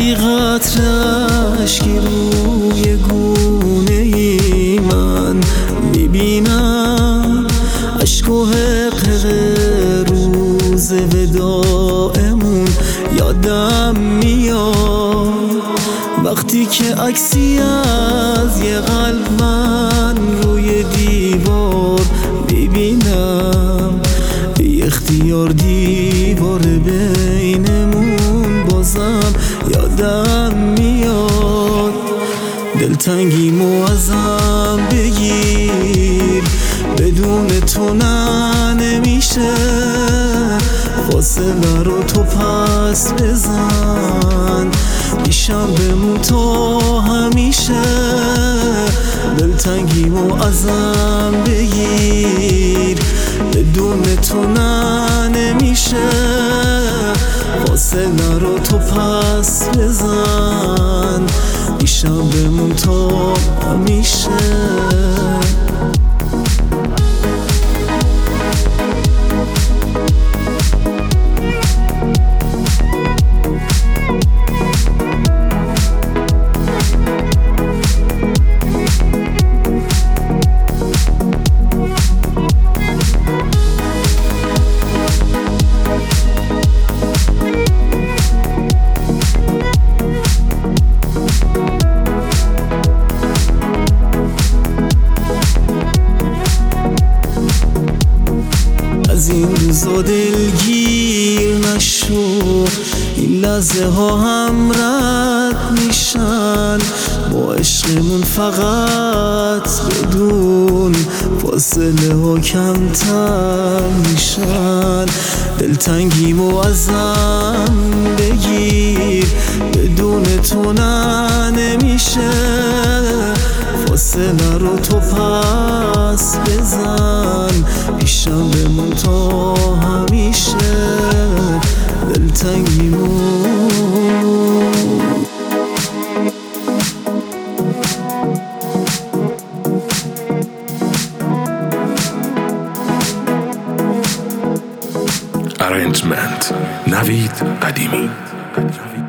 وقتی قطرش که روی گونه ای من میبینم، عشق و حقق روز وداعمون یادم میاد. وقتی که عکسی از یه قلب من روی دیوار میبینم، بی اختیار دیوار بینمون بازم یادم میاد. دلتنگیمو ازم بگیر، بدون تو نه نمیشه، فاصله رو تو پس بزن، پیشم بمون تا همیشه. دلتنگیمو ازم بگیر، بدون تو نه نمیشه، فاصله رو تو پس بزن، پیشم بمون تا همیشه. از این روزا دلگیر نشو، این لحظه ها هم رد میشن، با عشقمون فقط بدون فاصله ها کمتر میشن. دلتنگیمو ازم بگیر، بدون تو نه نمیشه، فاصله رو تو پس بزن، پیشم بمون تا همیشه. دلتنگیمو Arrangement نوید قدیمی.